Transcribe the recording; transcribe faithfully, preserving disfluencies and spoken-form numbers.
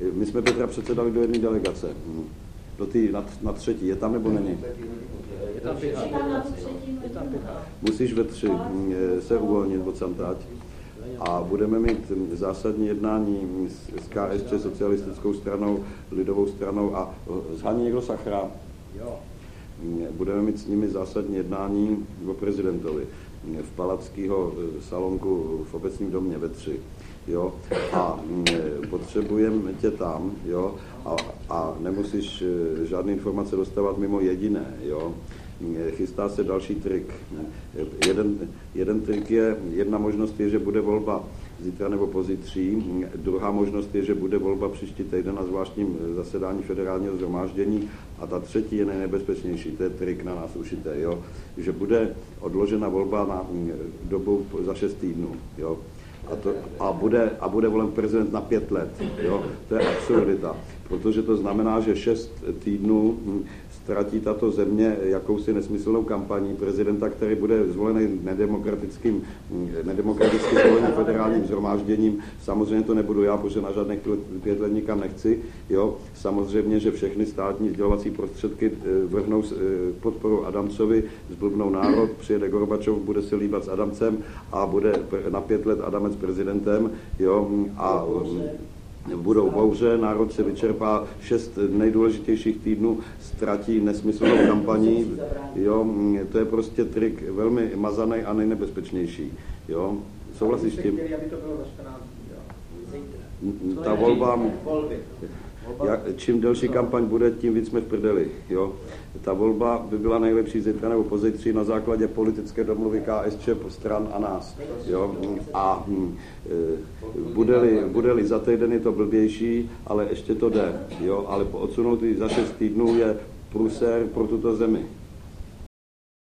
My jsme Petra předsedali do jedné delegace. Do tý, na, na třetí. Je tam nebo není? Je tam pět. Musíš ve tři se uvolnit od samtať. A budeme mít zásadní jednání s K S Č, socialistickou stranou, lidovou stranou a zhání někdo Sachra. Budeme mít s nimi zásadní jednání o prezidentovi v Palackého salonku v obecním domě ve tři. Jo? A potřebujeme tě tam, jo? A, a nemusíš žádné informace dostávat mimo jediné. Jo? Chystá se další trik. Jeden, jeden trik je, jedna možnost je, že bude volba zítra nebo pozítří. Druhá možnost je, že bude volba příští týden na zvláštním zasedání federálního shromáždění. A ta třetí je nejnebezpečnější, to je trik na nás ušité, jo? Že bude odložena volba na dobu za šest týdnů. Jo? A, to, a, bude, a bude volen prezident na pět let. Jo? To je absurdita, protože to znamená, že šest týdnů ztratí tato země jakousi nesmyslnou kampaní prezidenta, který bude zvolený nedemokratickým, nedemokraticky zvoleným federálním shromážděním. Samozřejmě to nebudu já, protože na žádných pět let nikam nechci. Jo? Samozřejmě, že všechny státní sdělovací prostředky vrhnou podporu Adamcovi, zblbnou národ, přijede Gorbačov, bude se líbat s Adamcem a bude na pět let Adamec prezidentem. Jo? A budou bouře, národ se vyčerpá, šest nejdůležitějších týdnů ztratí nesmyslnou kampaní. Jo, to je prostě trik velmi mazaný a nejnebezpečnější. Jo, souhlasíš s tím? Ta volba, jak, čím delší kampaň bude, tím víc jsme v prdeli. Jo. Ta volba by byla nejlepší zítra nebo pozítří na základě politické domluvy K S Č stran a nás. Jo. A e, bude-li, bude-li za týden je to blbější, ale ještě to jde. Jo. Ale odsunout za šest týdnů je průser pro tuto zemi.